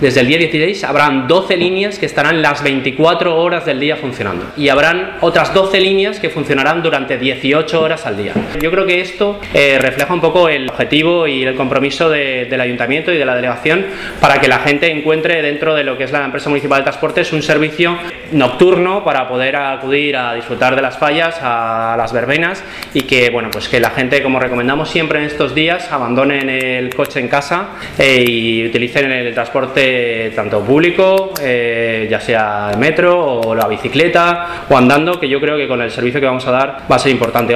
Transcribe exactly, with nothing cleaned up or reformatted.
desde el día dieciséis habrán doce líneas que estarán las veinticuatro horas del día funcionando y habrán otras doce líneas que funcionarán durante dieciocho horas al día. Yo creo que esto eh, refleja un poco el objetivo y el compromiso de, del Ayuntamiento y de la delegación para que la gente encuentre dentro de lo que es la empresa municipal de transportes un servicio nocturno para poder acudir a disfrutar de las fallas, a las verbenas, y que bueno, pues que la gente, como recomendamos siempre en estos días, abandonen el coche en casa eh, y utilicen el transporte tanto público, eh, ya sea el metro o la bicicleta o andando, que yo creo que con el servicio que vamos a dar va a ser importante.